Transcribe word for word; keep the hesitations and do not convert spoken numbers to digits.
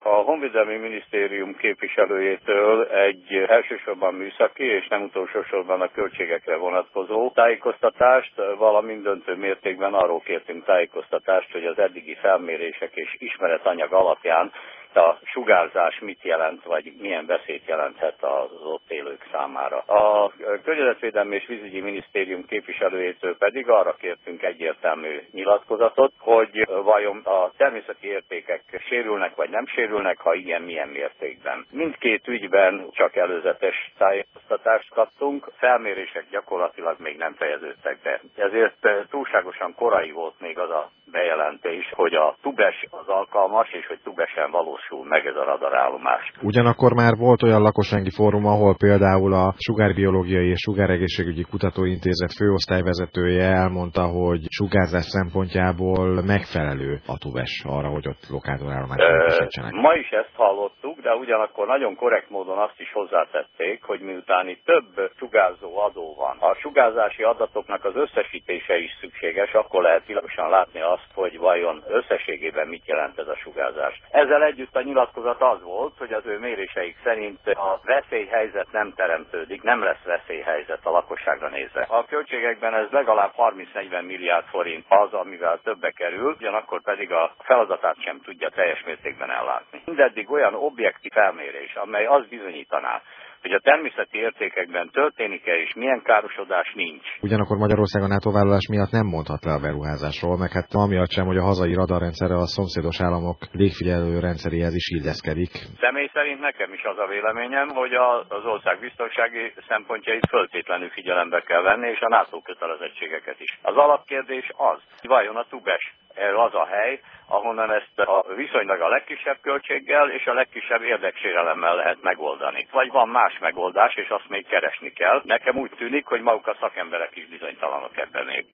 A Honvédelmi Minisztérium képviselőjétől egy elsősorban műszaki és nem utolsó sorban a költségekre vonatkozó tájékoztatást, valamint döntő mértékben arról kértünk tájékoztatást, hogy az eddigi felmérések és ismeretanyag alapján a sugárzás mit jelent, vagy milyen veszélyt jelenthet az ott élők számára. A Környezetvédelmi és Vízügyi Minisztérium képviselőjétől pedig arra kértünk egyértelmű nyilatkozatot, hogy vajon a természeti értékek sérülnek, vagy nem sérülnek, ha igen, milyen mértékben. Mindkét ügyben csak előzetes tájékoztatást kaptunk, felmérések gyakorlatilag még nem fejeződtek be. Ezért túlságosan korai volt még az a bejelentés, hogy a Tubes az alkalmas, és hogy Tubesen valósul meg ez a radarállomás. Ugyanakkor már volt olyan lakossági fórum, ahol például a Sugárbiológiai és Sugáregészségügyi Kutatóintézet főosztályvezetője elmondta, hogy sugárzás szempontjából megfelelő a Tubes arra, hogy ott lokálradarállomásra készítsenek. Ma is ezt hallottuk, de ugyanakkor nagyon korrekt módon azt is hozzátették, hogy miután itt több sugárzó adó van, a sugárzási adatoknak az összesítése is szükséges, akkor lehet világosan látni azt, hogy vajon összességében mit jelent ez a sugárzás. Ezzel együtt a nyilatkozat az volt, hogy az ő méréseik szerint a veszélyhelyzet nem teremtődik, nem lesz veszélyhelyzet a lakosságra nézve. A költségekben ez legalább harminc-negyven milliárd forint az, amivel többe kerül, ugyanakkor pedig a feladatát sem tudja teljes mértékben ellátni. Mindeddig olyan objektív felmérés, amely azt bizonyítaná, hogy a természeti értékekben történik-e és milyen károsodás nincs. Ugyanakkor Magyarországon NATO vállalás miatt nem mondhat le a beruházásról, meg hát amiatt sem, hogy a hazai radarrendszerre a szomszédos államok légfigyelő rendszeréhez is illeszkedik. Személy szerint nekem is az a véleményem, hogy az ország biztonsági szempontjait föltétlenül figyelembe kell venni, és a NATO kötelezettségeket is. Az alapkérdés az, vajon a Tubes az a hely, ahonnan ezt a viszonylag a legkisebb költséggel és a legkisebb érdeksérelemmel lehet megoldani. Vagy van más megoldás, és azt még keresni kell. Nekem úgy tűnik, hogy maguk a szakemberek is bizonytalanok ebben még.